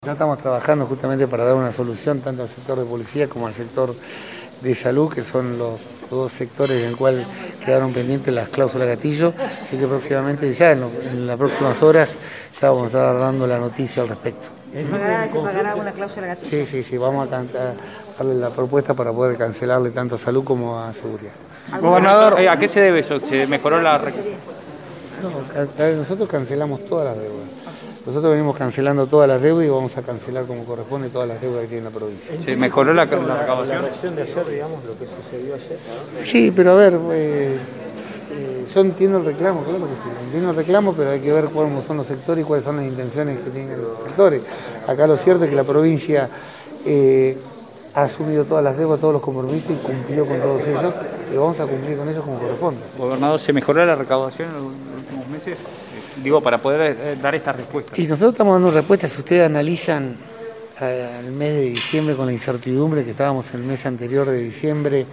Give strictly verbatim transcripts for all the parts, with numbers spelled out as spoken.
Ya estamos trabajando justamente para dar una solución tanto al sector de policía como al sector de salud, que son los dos sectores en el cual quedaron pendientes las cláusulas gatillo, así que próximamente, ya en, lo, en las próximas horas, ya vamos a estar dando la noticia al respecto. ¿Hay que pagar alguna cláusula gatillo? Sí, sí, sí, vamos a, a darle la propuesta para poder cancelarle tanto a salud como a seguridad. Gobernador, ¿a qué se debe eso? ¿Se mejoró la...? No, nosotros cancelamos todas las deudas. Nosotros venimos cancelando todas las deudas y vamos a cancelar como corresponde todas las deudas que tiene la provincia. ¿Se mejoró la, la recaudación? La versión de ayer, digamos, lo que sucedió ayer. Sí, pero a ver, eh, eh, yo entiendo el reclamo, claro que sí, entiendo el reclamo, pero hay que ver cuáles son los sectores y cuáles son las intenciones que tienen los sectores. Acá lo cierto es que la provincia eh, ha asumido todas las deudas, todos los compromisos y cumplió con todos ellos, y vamos a cumplir con ellos como corresponde. Gobernador, ¿se mejoró la recaudación en los últimos meses? Digo, para poder eh, dar estas respuestas. Sí, nosotros estamos dando respuestas. Si ustedes analizan eh, el mes de diciembre con la incertidumbre que estábamos en el mes anterior de diciembre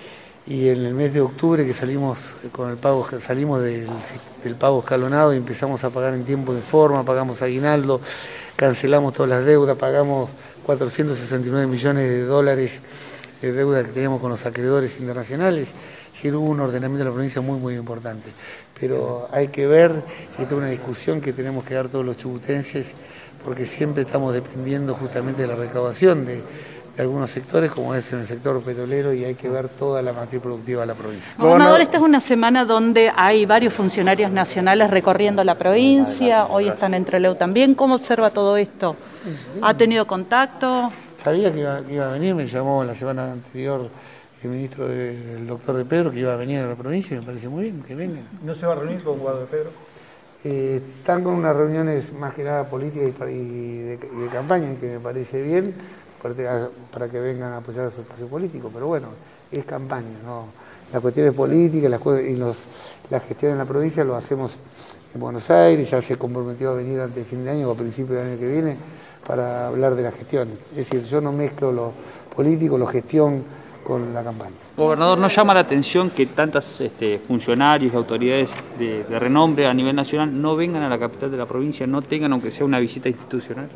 y en el mes de octubre que salimos con el pago, salimos del, del pago escalonado y empezamos a pagar en tiempo y en forma, pagamos aguinaldo, cancelamos todas las deudas, pagamos cuatrocientos sesenta y nueve millones de dólares de deuda que teníamos con los acreedores internacionales. Sí, hubo un ordenamiento de la provincia muy, muy importante. Pero hay que ver, y esta es una discusión que tenemos que dar todos los chubutenses, porque siempre estamos dependiendo justamente de la recaudación de, de algunos sectores, como es en el sector petrolero, y hay que ver toda la matriz productiva de la provincia. Gobernador, esta es una semana donde hay varios funcionarios nacionales recorriendo la provincia, hoy están en Trelew también. ¿Cómo observa todo esto? ¿Ha tenido contacto? Sabía que iba, que iba a venir, me llamó la semana anterior el ministro de, el doctor de Pedro, que iba a venir a la provincia, y me parece muy bien que vengan. ¿No se va a reunir con Guado de Pedro? Eh, están con unas reuniones más que nada políticas y, y, de, y de campaña, que me parece bien, para, para que vengan a apoyar a su espacio político, pero bueno, es campaña, ¿no? Las cuestiones políticas las, y los, la gestión en la provincia lo hacemos en Buenos Aires, ya se comprometió a venir antes de fin de año o a principios del año que viene para hablar de la gestión. Es decir, yo no mezclo lo político, lo gestión con la campaña. Gobernador, ¿no llama la atención que tantos este, funcionarios y autoridades de, de renombre a nivel nacional no vengan a la capital de la provincia, no tengan aunque sea una visita institucional?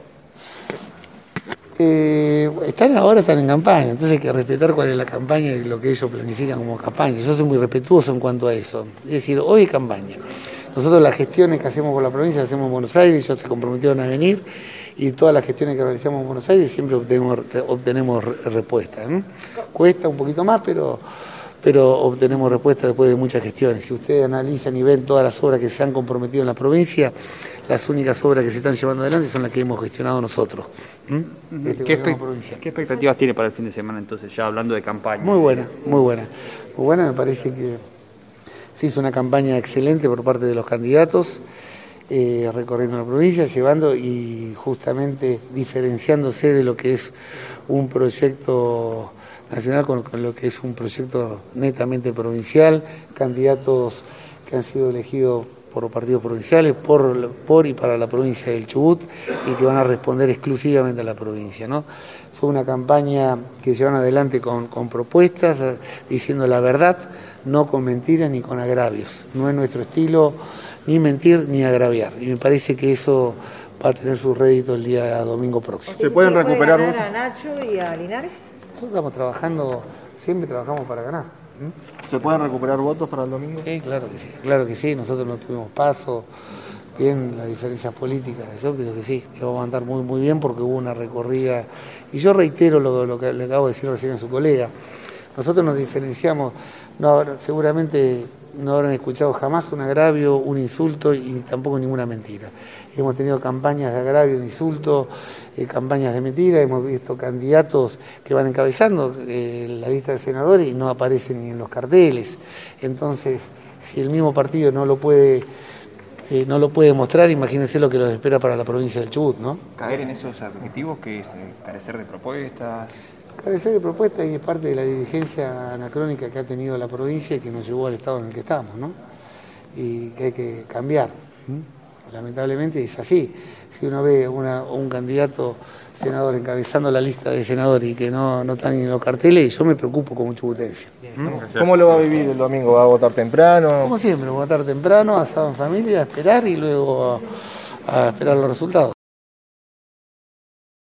Eh, están ahora, están en campaña, entonces hay que respetar cuál es la campaña y lo que ellos planifican como campaña. Yo soy muy respetuoso en cuanto a eso. Es decir, hoy es campaña. Nosotros las gestiones que hacemos con la provincia las hacemos en Buenos Aires, ellos se comprometieron a venir y todas las gestiones que realizamos en Buenos Aires siempre obtenemos, obtenemos respuestas. ¿eh? Cuesta un poquito más, pero, pero obtenemos respuestas después de muchas gestiones. Si ustedes analizan y ven todas las obras que se han comprometido en la provincia, las únicas obras que se están llevando adelante son las que hemos gestionado nosotros. ¿eh? Este ¿Qué, espe ¿Qué expectativas tiene para el fin de semana entonces, ya hablando de campaña? Muy buena, muy buena. Muy buena, me parece que se hizo una campaña excelente por parte de los candidatos, eh, recorriendo la provincia, llevando y justamente diferenciándose de lo que es un proyecto nacional con, con lo que es un proyecto netamente provincial, candidatos que han sido elegidos por los partidos provinciales, por, por y para la provincia del Chubut, y que van a responder exclusivamente a la provincia, ¿no? Fue una campaña que llevan adelante con, con propuestas, diciendo la verdad, no con mentiras ni con agravios. No es nuestro estilo ni mentir ni agraviar. Y me parece que eso va a tener su rédito el día domingo próximo. ¿Se pueden recuperar ¿Se puede ganar a Nacho y a Linares? Nosotros estamos trabajando, siempre trabajamos para ganar. ¿Mm? ¿Se pueden recuperar votos para el domingo? Sí, claro que sí, claro que sí. Nosotros no tuvimos paso, bien las diferencias políticas, yo creo que sí, que vamos a andar muy muy bien porque hubo una recorrida. Y yo reitero lo, lo que le acabo de decir recién a su colega. Nosotros nos diferenciamos, no, seguramente no habrán escuchado jamás un agravio, un insulto y tampoco ninguna mentira. Hemos tenido campañas de agravio, de insulto, eh, campañas de mentira, hemos visto candidatos que van encabezando eh, la lista de senadores y no aparecen ni en los carteles. Entonces, si el mismo partido no lo puede, eh, no lo puede mostrar, imagínense lo que los espera para la provincia del Chubut, ¿no? Caer en esos objetivos que es eh, carecer de propuestas. Carecer de propuestas y es parte de la dirigencia anacrónica que ha tenido la provincia y que nos llevó al estado en el que estamos, ¿no? Y que hay que cambiar. ¿Mm? Lamentablemente es así. Si uno ve una, un candidato senador encabezando la lista de senadores y que no, no están en los carteles, yo me preocupo como chubutense. ¿Mm? ¿Cómo lo va a vivir el domingo? ¿Va a votar temprano? Como siempre, votar temprano, asado en familia, a esperar y luego a, a esperar los resultados.